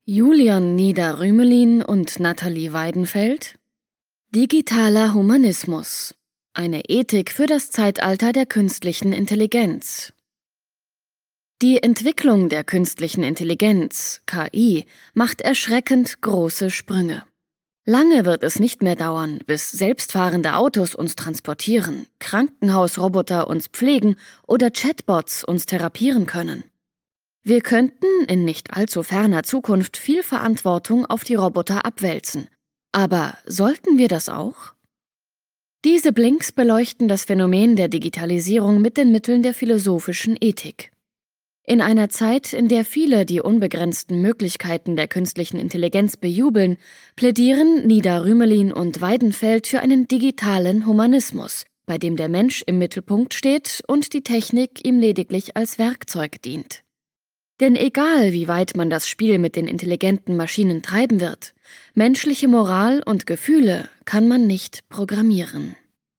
Julian Nieder-Rümelin und Nathalie Weidenfeld. Digitaler Humanismus. Eine Ethik für das Zeitalter der künstlichen Intelligenz. Die Entwicklung der künstlichen Intelligenz, KI, macht erschreckend große Sprünge. Lange wird es nicht mehr dauern, bis selbstfahrende Autos uns transportieren, Krankenhausroboter uns pflegen oder Chatbots uns therapieren können. Wir könnten in nicht allzu ferner Zukunft viel Verantwortung auf die Roboter abwälzen. Aber sollten wir das auch? Diese Blinks beleuchten das Phänomen der Digitalisierung mit den Mitteln der philosophischen Ethik. In einer Zeit, in der viele die unbegrenzten Möglichkeiten der künstlichen Intelligenz bejubeln, plädieren Nieder-Rümelin und Weidenfeld für einen digitalen Humanismus, bei dem der Mensch im Mittelpunkt steht und die Technik ihm lediglich als Werkzeug dient. Denn egal, wie weit man das Spiel mit den intelligenten Maschinen treiben wird, menschliche Moral und Gefühle kann man nicht programmieren.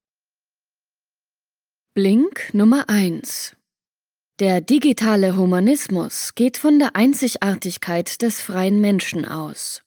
Blink Nummer 1. Der digitale Humanismus geht von der Einzigartigkeit des freien Menschen aus.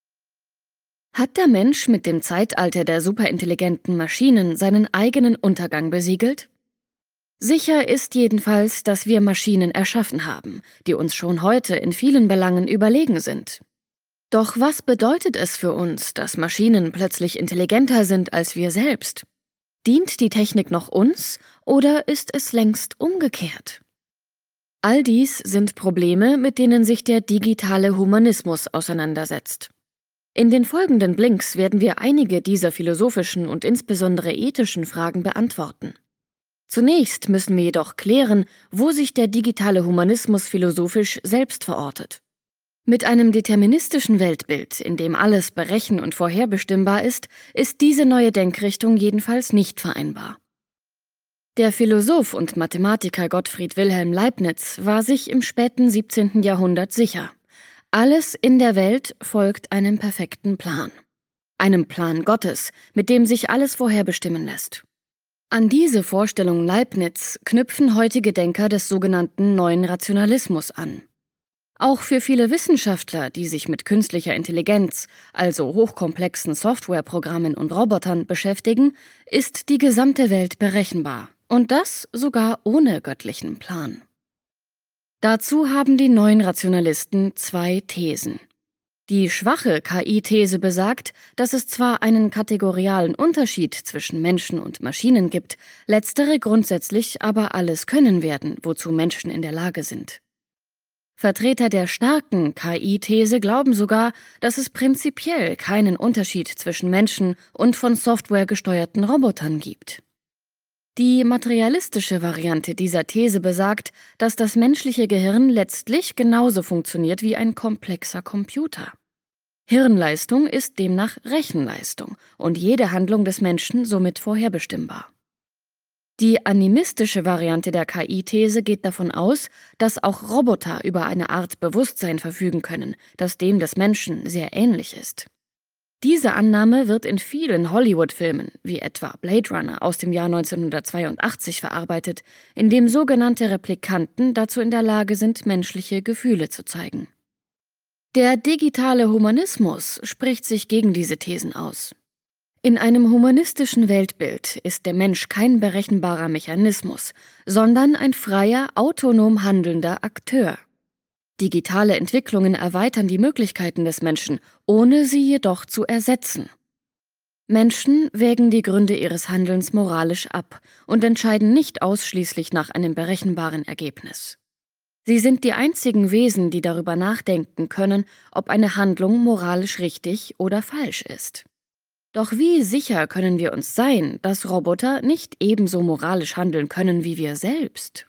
Hat der Mensch mit dem Zeitalter der superintelligenten Maschinen seinen eigenen Untergang besiegelt? Sicher ist jedenfalls, dass wir Maschinen erschaffen haben, die uns schon heute in vielen Belangen überlegen sind. Doch was bedeutet es für uns, dass Maschinen plötzlich intelligenter sind als wir selbst? Dient die Technik noch uns oder ist es längst umgekehrt? All dies sind Probleme, mit denen sich der digitale Humanismus auseinandersetzt. In den folgenden Blinks werden wir einige dieser philosophischen und insbesondere ethischen Fragen beantworten. Zunächst müssen wir jedoch klären, wo sich der digitale Humanismus philosophisch selbst verortet. Mit einem deterministischen Weltbild, in dem alles berechen- und vorherbestimmbar ist diese neue Denkrichtung jedenfalls nicht vereinbar. Der Philosoph und Mathematiker Gottfried Wilhelm Leibniz war sich im späten 17. Jahrhundert sicher: Alles in der Welt folgt einem perfekten Plan. Einem Plan Gottes, mit dem sich alles vorherbestimmen lässt. An diese Vorstellung Leibniz knüpfen heutige Denker des sogenannten Neuen Rationalismus an. Auch für viele Wissenschaftler, die sich mit künstlicher Intelligenz, also hochkomplexen Softwareprogrammen und Robotern beschäftigen, ist die gesamte Welt berechenbar. Und das sogar ohne göttlichen Plan. Dazu haben die neuen Rationalisten zwei Thesen. Die schwache KI-These besagt, dass es zwar einen kategorialen Unterschied zwischen Menschen und Maschinen gibt, letztere grundsätzlich aber alles können werden, wozu Menschen in der Lage sind. Vertreter der starken KI-These glauben sogar, dass es prinzipiell keinen Unterschied zwischen Menschen und von Software gesteuerten Robotern gibt. Die materialistische Variante dieser These besagt, dass das menschliche Gehirn letztlich genauso funktioniert wie ein komplexer Computer. Hirnleistung ist demnach Rechenleistung und jede Handlung des Menschen somit vorherbestimmbar. Die animistische Variante der KI-These geht davon aus, dass auch Roboter über eine Art Bewusstsein verfügen können, das dem des Menschen sehr ähnlich ist. Diese Annahme wird in vielen Hollywood-Filmen, wie etwa Blade Runner aus dem Jahr 1982, verarbeitet, in dem sogenannte Replikanten dazu in der Lage sind, menschliche Gefühle zu zeigen. Der digitale Humanismus spricht sich gegen diese Thesen aus. In einem humanistischen Weltbild ist der Mensch kein berechenbarer Mechanismus, sondern ein freier, autonom handelnder Akteur. Digitale Entwicklungen erweitern die Möglichkeiten des Menschen, ohne sie jedoch zu ersetzen. Menschen wägen die Gründe ihres Handelns moralisch ab und entscheiden nicht ausschließlich nach einem berechenbaren Ergebnis. Sie sind die einzigen Wesen, die darüber nachdenken können, ob eine Handlung moralisch richtig oder falsch ist. Doch wie sicher können wir uns sein, dass Roboter nicht ebenso moralisch handeln können wie wir selbst?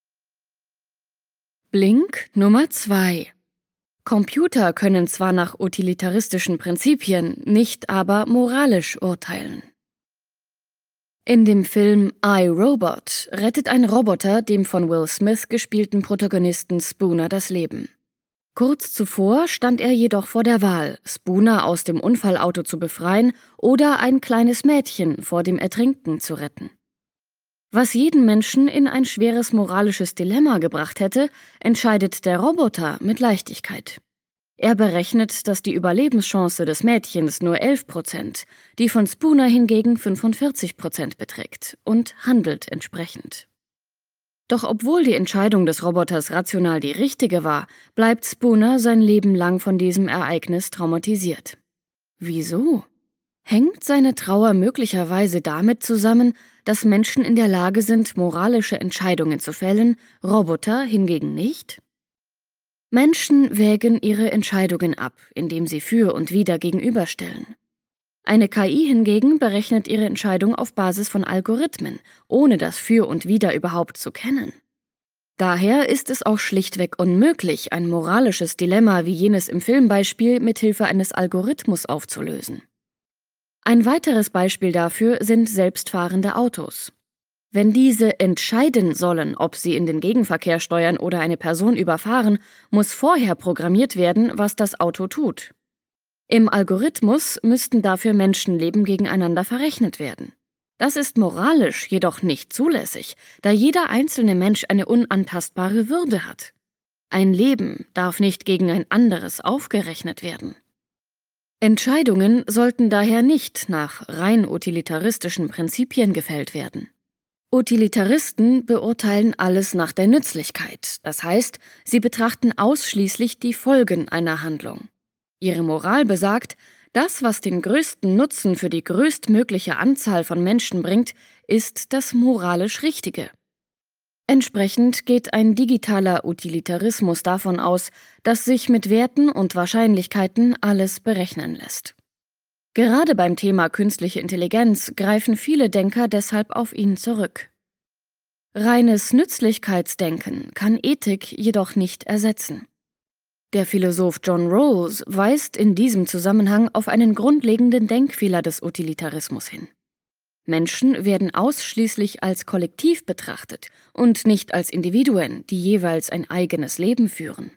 Blink Nummer 2. Computer können zwar nach utilitaristischen Prinzipien, nicht aber moralisch urteilen. In dem Film I, Robot rettet ein Roboter dem von Will Smith gespielten Protagonisten Spooner das Leben. Kurz zuvor stand er jedoch vor der Wahl, Spooner aus dem Unfallauto zu befreien oder ein kleines Mädchen vor dem Ertrinken zu retten. Was jeden Menschen in ein schweres moralisches Dilemma gebracht hätte, entscheidet der Roboter mit Leichtigkeit. Er berechnet, dass die Überlebenschance des Mädchens nur 11%, die von Spooner hingegen 45% beträgt und handelt entsprechend. Doch obwohl die Entscheidung des Roboters rational die richtige war, bleibt Spooner sein Leben lang von diesem Ereignis traumatisiert. Wieso? Hängt seine Trauer möglicherweise damit zusammen, dass Menschen in der Lage sind, moralische Entscheidungen zu fällen, Roboter hingegen nicht? Menschen wägen ihre Entscheidungen ab, indem sie für und wider gegenüberstellen. Eine KI hingegen berechnet ihre Entscheidung auf Basis von Algorithmen, ohne das Für und Wider überhaupt zu kennen. Daher ist es auch schlichtweg unmöglich, ein moralisches Dilemma wie jenes im Filmbeispiel mithilfe eines Algorithmus aufzulösen. Ein weiteres Beispiel dafür sind selbstfahrende Autos. Wenn diese entscheiden sollen, ob sie in den Gegenverkehr steuern oder eine Person überfahren, muss vorher programmiert werden, was das Auto tut. Im Algorithmus müssten dafür Menschenleben gegeneinander verrechnet werden. Das ist moralisch jedoch nicht zulässig, da jeder einzelne Mensch eine unantastbare Würde hat. Ein Leben darf nicht gegen ein anderes aufgerechnet werden. Entscheidungen sollten daher nicht nach rein utilitaristischen Prinzipien gefällt werden. Utilitaristen beurteilen alles nach der Nützlichkeit, das heißt, sie betrachten ausschließlich die Folgen einer Handlung. Ihre Moral besagt, das, was den größten Nutzen für die größtmögliche Anzahl von Menschen bringt, ist das moralisch Richtige. Entsprechend geht ein digitaler Utilitarismus davon aus, dass sich mit Werten und Wahrscheinlichkeiten alles berechnen lässt. Gerade beim Thema künstliche Intelligenz greifen viele Denker deshalb auf ihn zurück. Reines Nützlichkeitsdenken kann Ethik jedoch nicht ersetzen. Der Philosoph John Rawls weist in diesem Zusammenhang auf einen grundlegenden Denkfehler des Utilitarismus hin. Menschen werden ausschließlich als Kollektiv betrachtet und nicht als Individuen, die jeweils ein eigenes Leben führen.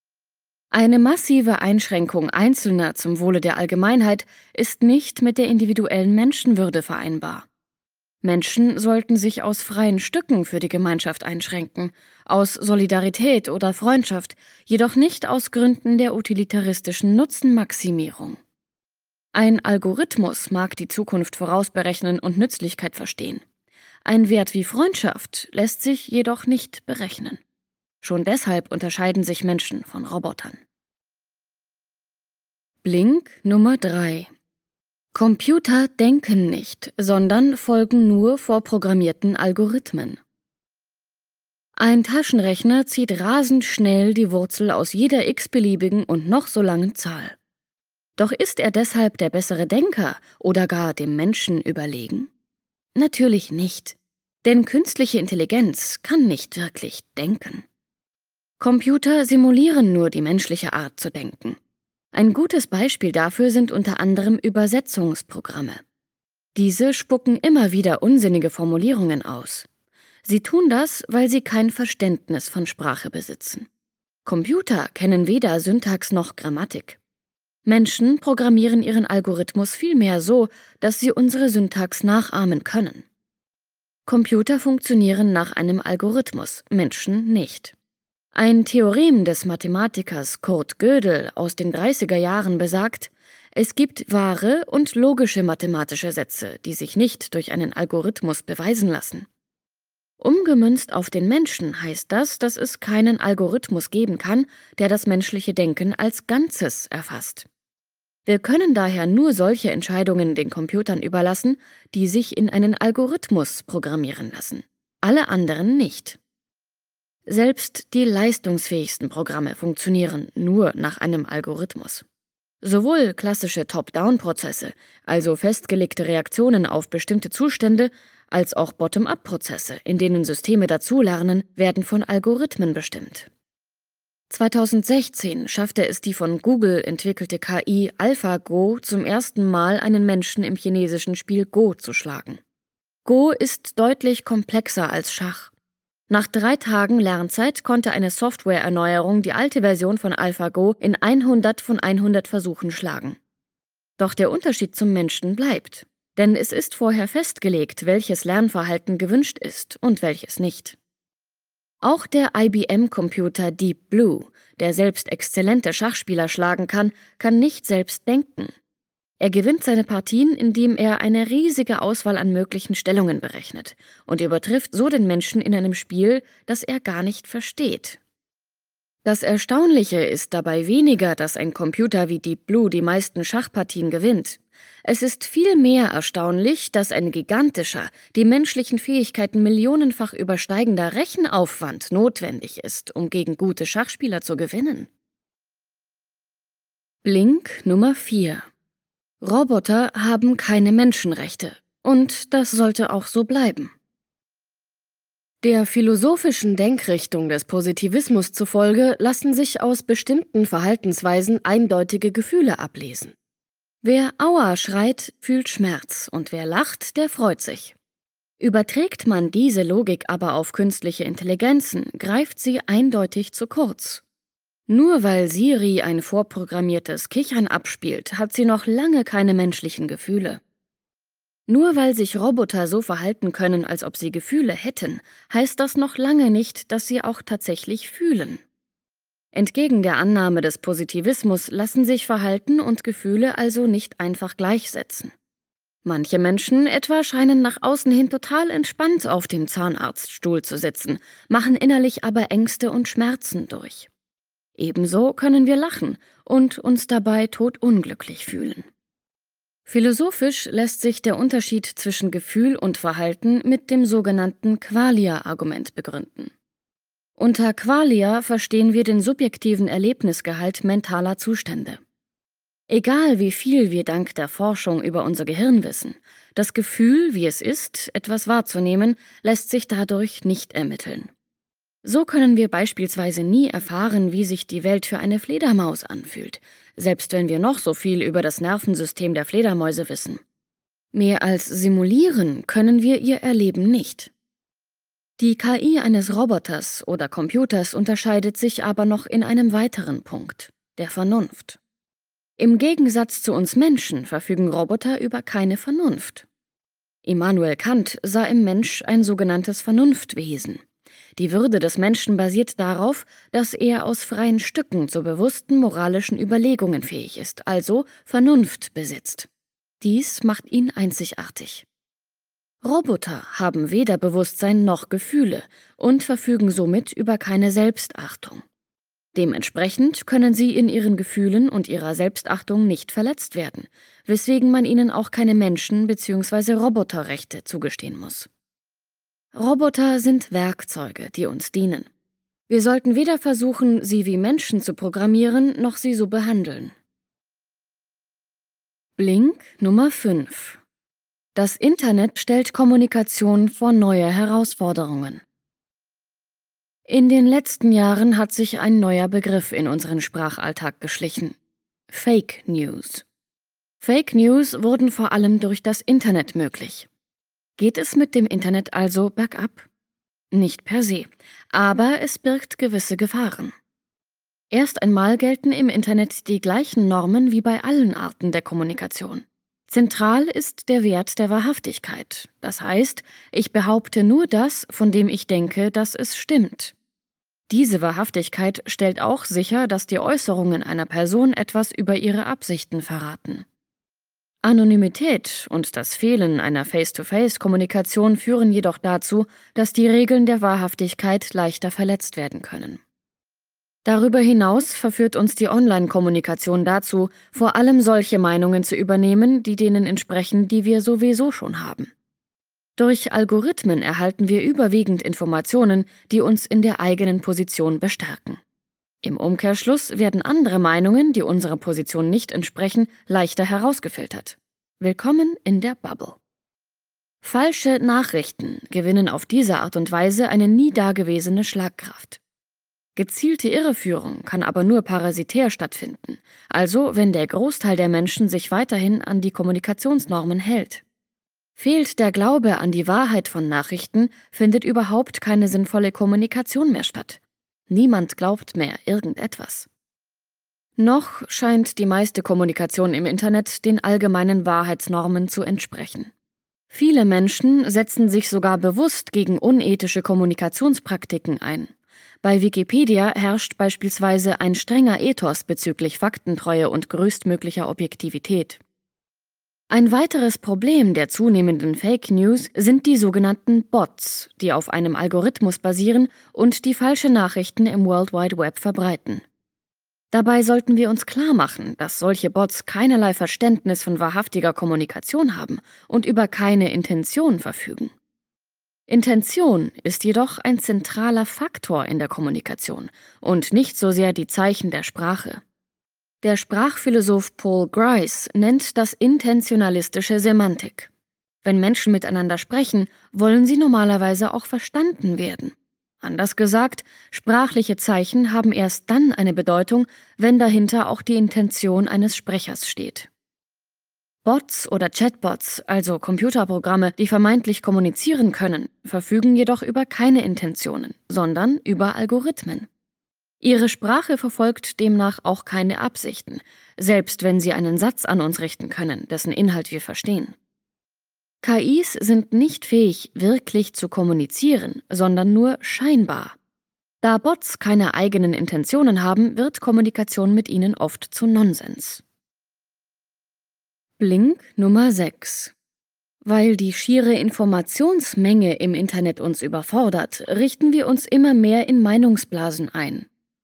Eine massive Einschränkung Einzelner zum Wohle der Allgemeinheit ist nicht mit der individuellen Menschenwürde vereinbar. Menschen sollten sich aus freien Stücken für die Gemeinschaft einschränken, aus Solidarität oder Freundschaft, jedoch nicht aus Gründen der utilitaristischen Nutzenmaximierung. Ein Algorithmus mag die Zukunft vorausberechnen und Nützlichkeit verstehen. Ein Wert wie Freundschaft lässt sich jedoch nicht berechnen. Schon deshalb unterscheiden sich Menschen von Robotern. Blink Nummer 3: Computer denken nicht, sondern folgen nur vorprogrammierten Algorithmen. Ein Taschenrechner zieht rasend schnell die Wurzel aus jeder x-beliebigen und noch so langen Zahl. Doch ist er deshalb der bessere Denker oder gar dem Menschen überlegen? Natürlich nicht, denn künstliche Intelligenz kann nicht wirklich denken. Computer simulieren nur die menschliche Art zu denken. Ein gutes Beispiel dafür sind unter anderem Übersetzungsprogramme. Diese spucken immer wieder unsinnige Formulierungen aus. Sie tun das, weil sie kein Verständnis von Sprache besitzen. Computer kennen weder Syntax noch Grammatik. Menschen programmieren ihren Algorithmus vielmehr so, dass sie unsere Syntax nachahmen können. Computer funktionieren nach einem Algorithmus, Menschen nicht. Ein Theorem des Mathematikers Kurt Gödel aus den 30er Jahren besagt, es gibt wahre und logische mathematische Sätze, die sich nicht durch einen Algorithmus beweisen lassen. Umgemünzt auf den Menschen heißt das, dass es keinen Algorithmus geben kann, der das menschliche Denken als Ganzes erfasst. Wir können daher nur solche Entscheidungen den Computern überlassen, die sich in einen Algorithmus programmieren lassen. Alle anderen nicht. Selbst die leistungsfähigsten Programme funktionieren nur nach einem Algorithmus. Sowohl klassische Top-Down-Prozesse, also festgelegte Reaktionen auf bestimmte Zustände, als auch Bottom-up-Prozesse, in denen Systeme dazulernen, werden von Algorithmen bestimmt. 2016 schaffte es die von Google entwickelte KI AlphaGo zum ersten Mal, einen Menschen im chinesischen Spiel Go zu schlagen. Go ist deutlich komplexer als Schach. Nach 3 Tagen Lernzeit konnte eine Softwareerneuerung die alte Version von AlphaGo in 100 von 100 Versuchen schlagen. Doch der Unterschied zum Menschen bleibt, denn es ist vorher festgelegt, welches Lernverhalten gewünscht ist und welches nicht. Auch der IBM-Computer Deep Blue, der selbst exzellente Schachspieler schlagen kann, kann nicht selbst denken. Er gewinnt seine Partien, indem er eine riesige Auswahl an möglichen Stellungen berechnet und übertrifft so den Menschen in einem Spiel, das er gar nicht versteht. Das Erstaunliche ist dabei weniger, dass ein Computer wie Deep Blue die meisten Schachpartien gewinnt. Es ist vielmehr erstaunlich, dass ein gigantischer, die menschlichen Fähigkeiten millionenfach übersteigender Rechenaufwand notwendig ist, um gegen gute Schachspieler zu gewinnen. Blink Nummer 4. Roboter haben keine Menschenrechte. Und das sollte auch so bleiben. Der philosophischen Denkrichtung des Positivismus zufolge lassen sich aus bestimmten Verhaltensweisen eindeutige Gefühle ablesen. Wer Aua schreit, fühlt Schmerz, und wer lacht, der freut sich. Überträgt man diese Logik aber auf künstliche Intelligenzen, greift sie eindeutig zu kurz. Nur weil Siri ein vorprogrammiertes Kichern abspielt, hat sie noch lange keine menschlichen Gefühle. Nur weil sich Roboter so verhalten können, als ob sie Gefühle hätten, heißt das noch lange nicht, dass sie auch tatsächlich fühlen. Entgegen der Annahme des Positivismus lassen sich Verhalten und Gefühle also nicht einfach gleichsetzen. Manche Menschen etwa scheinen nach außen hin total entspannt auf dem Zahnarztstuhl zu sitzen, machen innerlich aber Ängste und Schmerzen durch. Ebenso können wir lachen und uns dabei todunglücklich fühlen. Philosophisch lässt sich der Unterschied zwischen Gefühl und Verhalten mit dem sogenannten Qualia-Argument begründen. Unter Qualia verstehen wir den subjektiven Erlebnisgehalt mentaler Zustände. Egal wie viel wir dank der Forschung über unser Gehirn wissen, das Gefühl, wie es ist, etwas wahrzunehmen, lässt sich dadurch nicht ermitteln. So können wir beispielsweise nie erfahren, wie sich die Welt für eine Fledermaus anfühlt, selbst wenn wir noch so viel über das Nervensystem der Fledermäuse wissen. Mehr als simulieren können wir ihr Erleben nicht. Die KI eines Roboters oder Computers unterscheidet sich aber noch in einem weiteren Punkt, der Vernunft. Im Gegensatz zu uns Menschen verfügen Roboter über keine Vernunft. Immanuel Kant sah im Mensch ein sogenanntes Vernunftwesen. Die Würde des Menschen basiert darauf, dass er aus freien Stücken zu bewussten moralischen Überlegungen fähig ist, also Vernunft besitzt. Dies macht ihn einzigartig. Roboter haben weder Bewusstsein noch Gefühle und verfügen somit über keine Selbstachtung. Dementsprechend können sie in ihren Gefühlen und ihrer Selbstachtung nicht verletzt werden, weswegen man ihnen auch keine Menschen- bzw. Roboterrechte zugestehen muss. Roboter sind Werkzeuge, die uns dienen. Wir sollten weder versuchen, sie wie Menschen zu programmieren, noch sie so behandeln. Blink Nummer 5. Das Internet stellt Kommunikation vor neue Herausforderungen. In den letzten Jahren hat sich ein neuer Begriff in unseren Sprachalltag geschlichen: Fake News. Fake News wurden vor allem durch das Internet möglich. Geht es mit dem Internet also bergab? Nicht per se, aber es birgt gewisse Gefahren. Erst einmal gelten im Internet die gleichen Normen wie bei allen Arten der Kommunikation. Zentral ist der Wert der Wahrhaftigkeit. Das heißt, ich behaupte nur das, von dem ich denke, dass es stimmt. Diese Wahrhaftigkeit stellt auch sicher, dass die Äußerungen einer Person etwas über ihre Absichten verraten. Anonymität und das Fehlen einer Face-to-Face-Kommunikation führen jedoch dazu, dass die Regeln der Wahrhaftigkeit leichter verletzt werden können. Darüber hinaus verführt uns die Online-Kommunikation dazu, vor allem solche Meinungen zu übernehmen, die denen entsprechen, die wir sowieso schon haben. Durch Algorithmen erhalten wir überwiegend Informationen, die uns in der eigenen Position bestärken. Im Umkehrschluss werden andere Meinungen, die unserer Position nicht entsprechen, leichter herausgefiltert. Willkommen in der Bubble. Falsche Nachrichten gewinnen auf diese Art und Weise eine nie dagewesene Schlagkraft. Gezielte Irreführung kann aber nur parasitär stattfinden, also wenn der Großteil der Menschen sich weiterhin an die Kommunikationsnormen hält. Fehlt der Glaube an die Wahrheit von Nachrichten, findet überhaupt keine sinnvolle Kommunikation mehr statt. Niemand glaubt mehr irgendetwas. Noch scheint die meiste Kommunikation im Internet den allgemeinen Wahrheitsnormen zu entsprechen. Viele Menschen setzen sich sogar bewusst gegen unethische Kommunikationspraktiken ein. Bei Wikipedia herrscht beispielsweise ein strenger Ethos bezüglich Faktentreue und größtmöglicher Objektivität. Ein weiteres Problem der zunehmenden Fake News sind die sogenannten Bots, die auf einem Algorithmus basieren und die falsche Nachrichten im World Wide Web verbreiten. Dabei sollten wir uns klar machen, dass solche Bots keinerlei Verständnis von wahrhaftiger Kommunikation haben und über keine Intention verfügen. Intention ist jedoch ein zentraler Faktor in der Kommunikation und nicht so sehr die Zeichen der Sprache. Der Sprachphilosoph Paul Grice nennt das intentionalistische Semantik. Wenn Menschen miteinander sprechen, wollen sie normalerweise auch verstanden werden. Anders gesagt, sprachliche Zeichen haben erst dann eine Bedeutung, wenn dahinter auch die Intention eines Sprechers steht. Bots oder Chatbots, also Computerprogramme, die vermeintlich kommunizieren können, verfügen jedoch über keine Intentionen, sondern über Algorithmen. Ihre Sprache verfolgt demnach auch keine Absichten, selbst wenn sie einen Satz an uns richten können, dessen Inhalt wir verstehen. KIs sind nicht fähig, wirklich zu kommunizieren, sondern nur scheinbar. Da Bots keine eigenen Intentionen haben, wird Kommunikation mit ihnen oft zu Nonsens. Blink Nummer 6. Weil die schiere Informationsmenge im Internet uns überfordert, richten wir uns immer mehr in Meinungsblasen ein.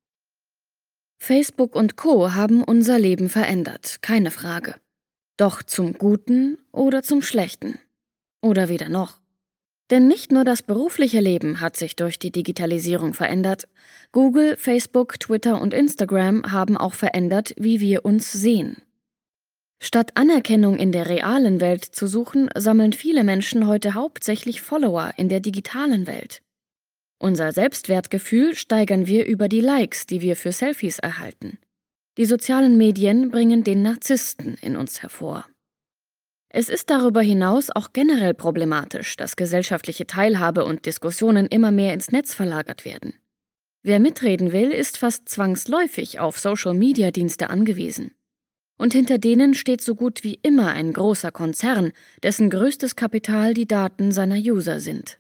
Facebook und Co. haben unser Leben verändert, keine Frage. Doch zum Guten oder zum Schlechten? Oder weder noch. Denn nicht nur das berufliche Leben hat sich durch die Digitalisierung verändert. Google, Facebook, Twitter und Instagram haben auch verändert, wie wir uns sehen. Statt Anerkennung in der realen Welt zu suchen, sammeln viele Menschen heute hauptsächlich Follower in der digitalen Welt. Unser Selbstwertgefühl steigern wir über die Likes, die wir für Selfies erhalten. Die sozialen Medien bringen den Narzissten in uns hervor. Es ist darüber hinaus auch generell problematisch, dass gesellschaftliche Teilhabe und Diskussionen immer mehr ins Netz verlagert werden. Wer mitreden will, ist fast zwangsläufig auf Social-Media-Dienste angewiesen. Und hinter denen steht so gut wie immer ein großer Konzern, dessen größtes Kapital die Daten seiner User sind.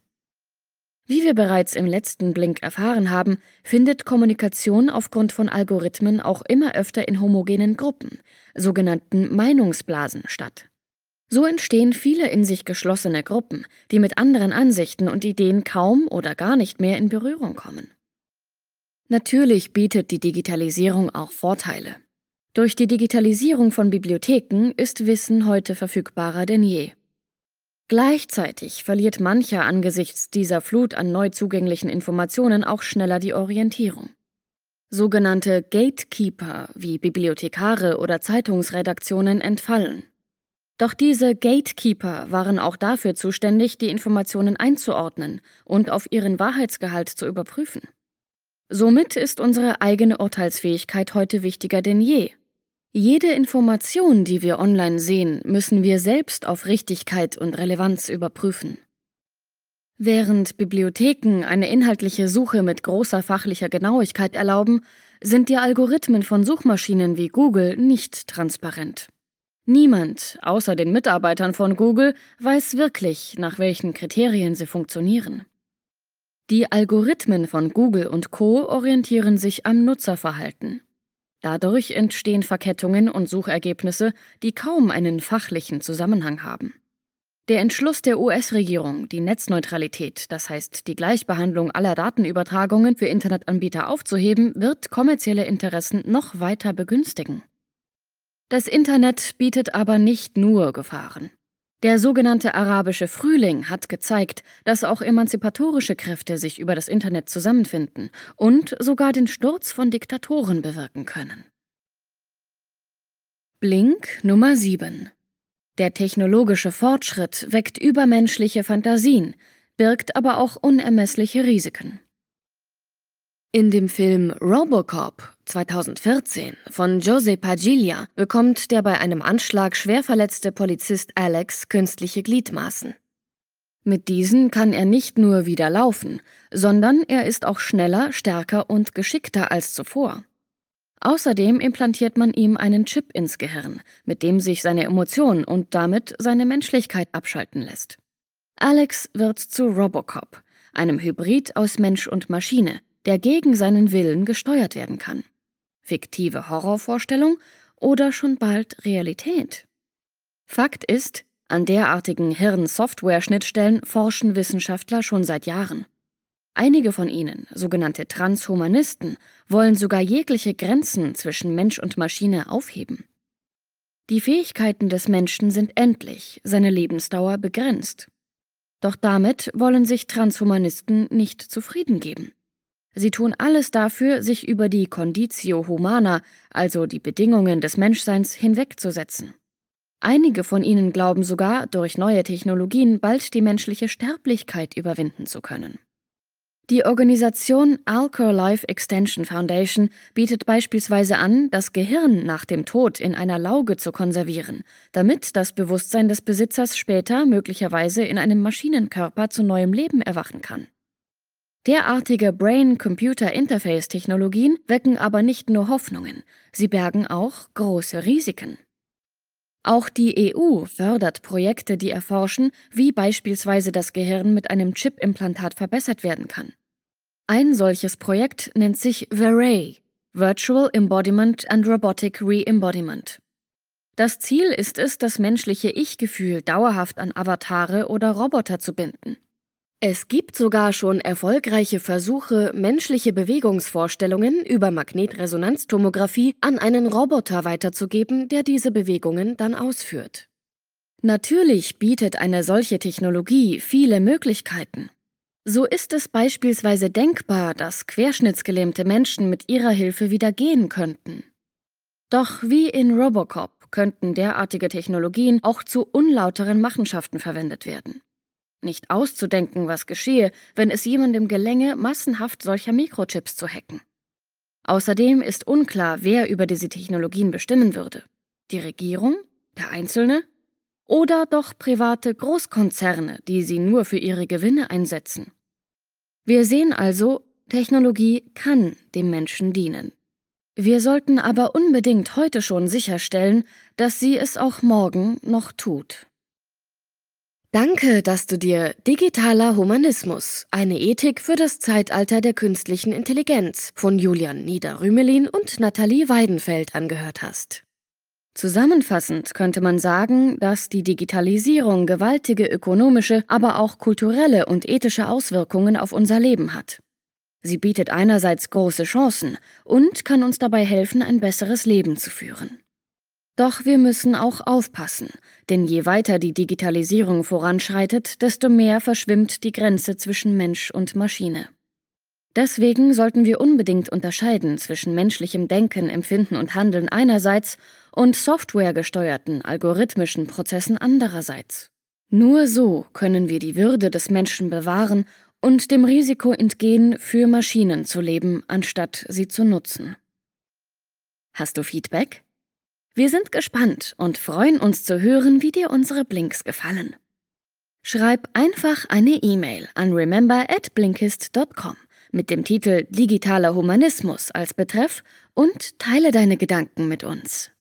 Wie wir bereits im letzten Blink erfahren haben, findet Kommunikation aufgrund von Algorithmen auch immer öfter in homogenen Gruppen, sogenannten Meinungsblasen, statt. So entstehen viele in sich geschlossene Gruppen, die mit anderen Ansichten und Ideen kaum oder gar nicht mehr in Berührung kommen. Natürlich bietet die Digitalisierung auch Vorteile. Durch die Digitalisierung von Bibliotheken ist Wissen heute verfügbarer denn je. Gleichzeitig verliert mancher angesichts dieser Flut an neu zugänglichen Informationen auch schneller die Orientierung. Sogenannte Gatekeeper wie Bibliothekare oder Zeitungsredaktionen entfallen. Doch diese Gatekeeper waren auch dafür zuständig, die Informationen einzuordnen und auf ihren Wahrheitsgehalt zu überprüfen. Somit ist unsere eigene Urteilsfähigkeit heute wichtiger denn je. Jede Information, die wir online sehen, müssen wir selbst auf Richtigkeit und Relevanz überprüfen. Während Bibliotheken eine inhaltliche Suche mit großer fachlicher Genauigkeit erlauben, sind die Algorithmen von Suchmaschinen wie Google nicht transparent. Niemand, außer den Mitarbeitern von Google, weiß wirklich, nach welchen Kriterien sie funktionieren. Die Algorithmen von Google und Co. orientieren sich am Nutzerverhalten. Dadurch entstehen Verkettungen und Suchergebnisse, die kaum einen fachlichen Zusammenhang haben. Der Entschluss der US-Regierung, die Netzneutralität, das heißt die Gleichbehandlung aller Datenübertragungen für Internetanbieter aufzuheben, wird kommerzielle Interessen noch weiter begünstigen. Das Internet bietet aber nicht nur Gefahren. Der sogenannte arabische Frühling hat gezeigt, dass auch emanzipatorische Kräfte sich über das Internet zusammenfinden und sogar den Sturz von Diktatoren bewirken können. Blink Nummer 7. Der technologische Fortschritt weckt übermenschliche Fantasien, birgt aber auch unermessliche Risiken. In dem Film Robocop 2014 von José Padilha bekommt der bei einem Anschlag schwer verletzte Polizist Alex künstliche Gliedmaßen. Mit diesen kann er nicht nur wieder laufen, sondern er ist auch schneller, stärker und geschickter als zuvor. Außerdem implantiert man ihm einen Chip ins Gehirn, mit dem sich seine Emotionen und damit seine Menschlichkeit abschalten lässt. Alex wird zu Robocop, einem Hybrid aus Mensch und Maschine, der gegen seinen Willen gesteuert werden kann. Fiktive Horrorvorstellung oder schon bald Realität? Fakt ist, an derartigen Hirn-Software-Schnittstellen forschen Wissenschaftler schon seit Jahren. Einige von ihnen, sogenannte Transhumanisten, wollen sogar jegliche Grenzen zwischen Mensch und Maschine aufheben. Die Fähigkeiten des Menschen sind endlich, seine Lebensdauer begrenzt. Doch damit wollen sich Transhumanisten nicht zufrieden geben. Sie tun alles dafür, sich über die Conditio Humana, also die Bedingungen des Menschseins, hinwegzusetzen. Einige von ihnen glauben sogar, durch neue Technologien bald die menschliche Sterblichkeit überwinden zu können. Die Organisation Alcor Life Extension Foundation bietet beispielsweise an, das Gehirn nach dem Tod in einer Lauge zu konservieren, damit das Bewusstsein des Besitzers später möglicherweise in einem Maschinenkörper zu neuem Leben erwachen kann. Derartige Brain-Computer-Interface-Technologien wecken aber nicht nur Hoffnungen, sie bergen auch große Risiken. Auch die EU fördert Projekte, die erforschen, wie beispielsweise das Gehirn mit einem Chip-Implantat verbessert werden kann. Ein solches Projekt nennt sich VERAY, Virtual Embodiment and Robotic Re-Embodiment. Das Ziel ist es, das menschliche Ich-Gefühl dauerhaft an Avatare oder Roboter zu binden. Es gibt sogar schon erfolgreiche Versuche, menschliche Bewegungsvorstellungen über Magnetresonanztomographie an einen Roboter weiterzugeben, der diese Bewegungen dann ausführt. Natürlich bietet eine solche Technologie viele Möglichkeiten. So ist es beispielsweise denkbar, dass querschnittsgelähmte Menschen mit ihrer Hilfe wieder gehen könnten. Doch wie in Robocop könnten derartige Technologien auch zu unlauteren Machenschaften verwendet werden. Nicht auszudenken, was geschehe, wenn es jemandem gelänge, massenhaft solcher Mikrochips zu hacken. Außerdem ist unklar, wer über diese Technologien bestimmen würde. Die Regierung? Der Einzelne? Oder doch private Großkonzerne, die sie nur für ihre Gewinne einsetzen? Wir sehen also, Technologie kann dem Menschen dienen. Wir sollten aber unbedingt heute schon sicherstellen, dass sie es auch morgen noch tut. Danke, dass du dir Digitaler Humanismus, eine Ethik für das Zeitalter der künstlichen Intelligenz von Julian Nieder-Rümelin und Nathalie Weidenfeld angehört hast. Zusammenfassend könnte man sagen, dass die Digitalisierung gewaltige ökonomische, aber auch kulturelle und ethische Auswirkungen auf unser Leben hat. Sie bietet einerseits große Chancen und kann uns dabei helfen, ein besseres Leben zu führen. Doch wir müssen auch aufpassen, denn je weiter die Digitalisierung voranschreitet, desto mehr verschwimmt die Grenze zwischen Mensch und Maschine. Deswegen sollten wir unbedingt unterscheiden zwischen menschlichem Denken, Empfinden und Handeln einerseits und softwaregesteuerten, algorithmischen Prozessen andererseits. Nur so können wir die Würde des Menschen bewahren und dem Risiko entgehen, für Maschinen zu leben, anstatt sie zu nutzen. Hast du Feedback? Wir sind gespannt und freuen uns zu hören, wie dir unsere Blinks gefallen. Schreib einfach eine E-Mail an remember@blinkist.com mit dem Titel Digitaler Humanismus als Betreff und teile deine Gedanken mit uns.